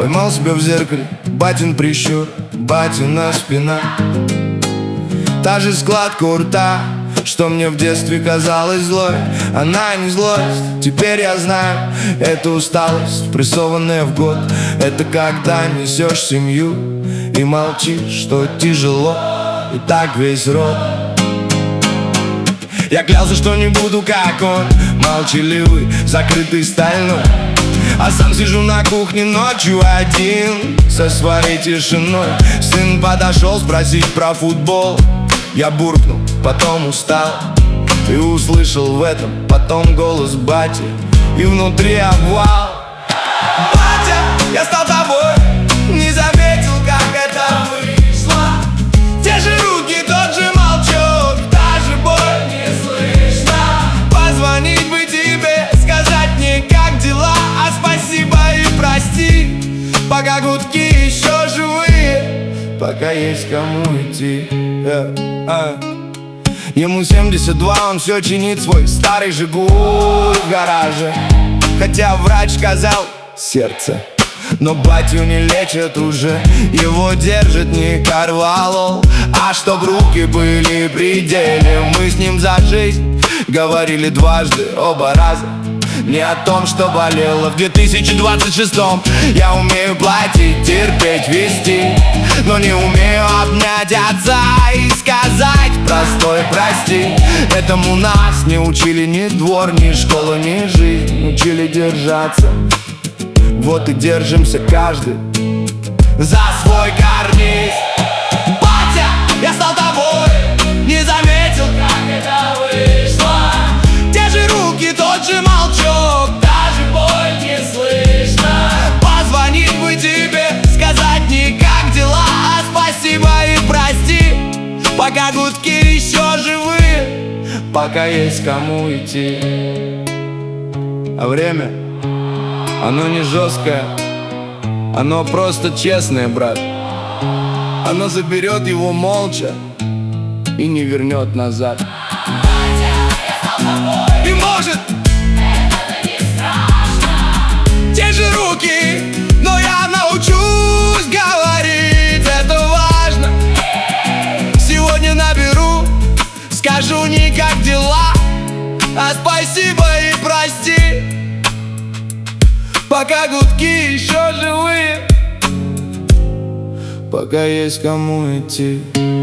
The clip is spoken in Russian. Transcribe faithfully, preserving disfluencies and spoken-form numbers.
Поймал себя в зеркале, батин прищур, батина спина. Та же складка у рта, что мне в детстве казалось злой. Она не злость, теперь я знаю. Это усталость, прессованная в год. Это когда несешь семью и молчишь, что тяжело. И так весь род. Я клялся, что не буду как он, молчаливый, закрытый стальной. А сам сижу на кухне ночью один, со своей тишиной. Сын подошел спросить про футбол. Я буркнул, потом устал и услышал в этом потом голос бати. И внутри обвал. Батя, я стал тобой, не заметил, как это вышло. Те же руки, тот же молчок, та же боль не слышно. Позвонить бы тебе, сказать мне, как дела, а спасибо и прости. Пока гудки еще живые, пока есть кому идти. yeah. а. Ему семьдесят два, он все чинит свой старый Жигуль в гараже. Хотя врач сказал сердце, но батю не лечат уже. Его держит не Карвалол, а чтоб руки были при деле. Мы с ним за жизнь говорили дважды, оба раза не о том, что болело. В две тысячи двадцать шестом я умею платить, терпеть, вести, но не умею обнять отца и сказать простой прости. Этому нас не учили ни двор, ни школа, ни жизнь. Учили держаться. Вот и держимся каждый за свой карниз. Батя, я стал тобой, не заметил, как это вышло. Те же руки, тот же молчок, та же боль не слышно. Позвонить бы тебе, сказать не как дела, а спасибо и прости. Пока гудки еще живые, пока есть кому идти. А время, оно не жесткое, оно просто честное, брат. Оно заберет его молча и не вернет назад. И может это не страшно. Те же руки, но я научусь говорить, это важно. Сегодня наберу, скажу не как дела, а спасибо и прости. Пока гудки еще живые, пока есть кому идти.